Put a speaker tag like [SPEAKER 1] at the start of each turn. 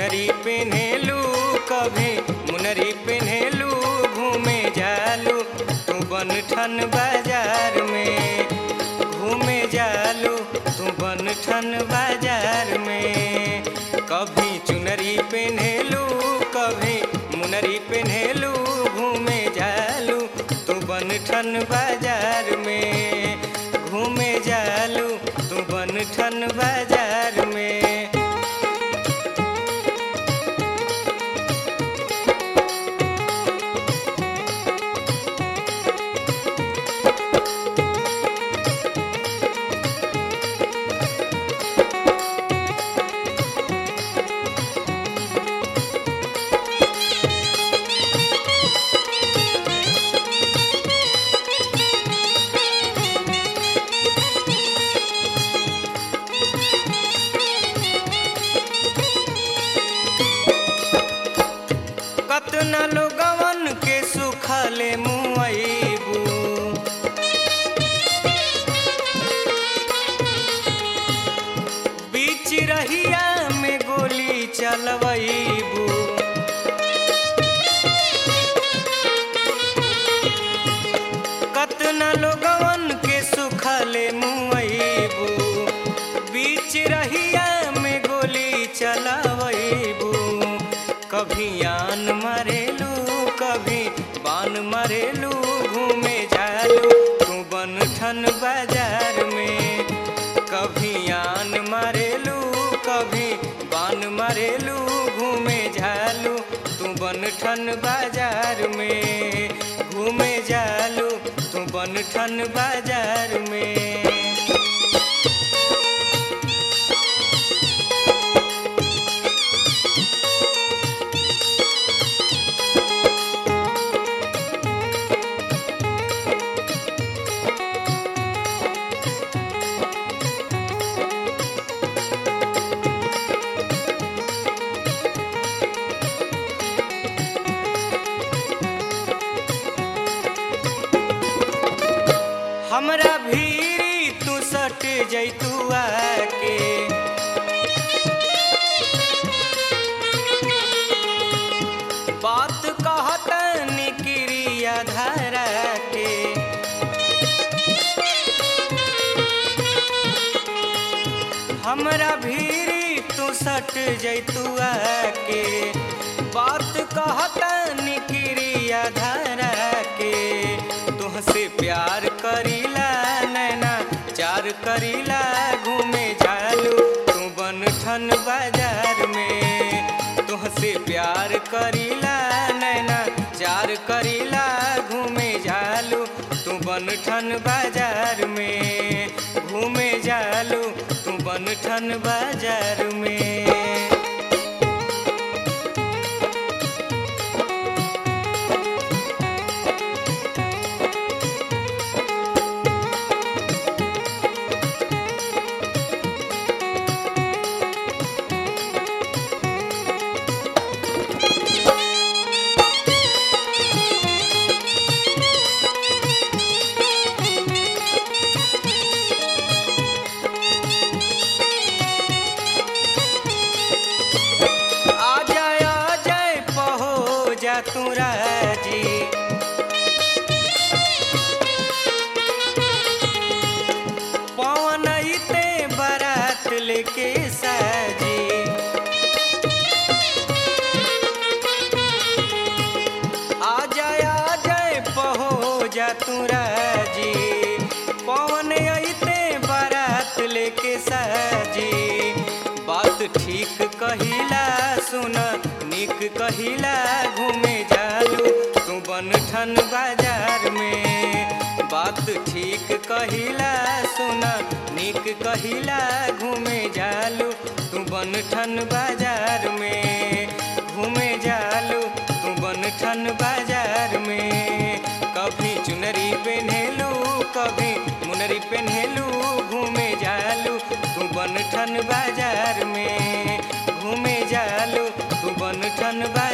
[SPEAKER 1] चुनरी पेन्हेलू कभी मुनरी पेन्हेलू घूमे जालू तू बनठन बाजार में घूमे जालू तू बनठन बाजार में कभी चुनरी पेन्हेलू कभी मुनरी पेन्हेलू घूमे जालू तू बनठन बाजार में घूमे जालू तू बनठन बाजार में। कतना लोगवन के सुखले मुआइबू बीच रहिया में गोली चलवैबू कतना लोगवन के सुखले मुआइबू बीच रहिया में गोली चलवैबू कभी आन मारेलू कभी बान मारेलू घूमे जालू तू बनठन बाजार में कभी आन मारेलू कभी बान मारेलू घूमे जालू तू बनठन बाजार में घूमे जालू तू बनठन बाजार में। हमरा भीरी तू सट जैतू आके बात कहत निक्रिया धारा के हमरा भीरी तू सट जैतू आके बात कहत निक्रिया धारा के तुहसे प्यार करीला नैना चार करीला घूमे जालू तू बनठन बाजार में तुहसे प्यार करीला नैना चार करीला घूमे जालू तू बनठन बाजार में घूमे जालू तू बनठन बाजार में। तू राजी पवन इते बारात लेके साजी आ जाए पहो जा तू राजी पवन इते बारात लेके साजी बात ठीक कहिला सुन निक कहिला घूमे जालू तू बनठन बाजार में बात ठीक कहिला सुना निक कहिला घूमे जालू तू बनठन बाजार में घूमे जालू तू बनठन बाजार में कभी चुनरी पेन्हेलू कभी मुनरी पेन्हेलू घूमे जालू तू बनठन बाजार में घूमे जालू तू बनठन बाजार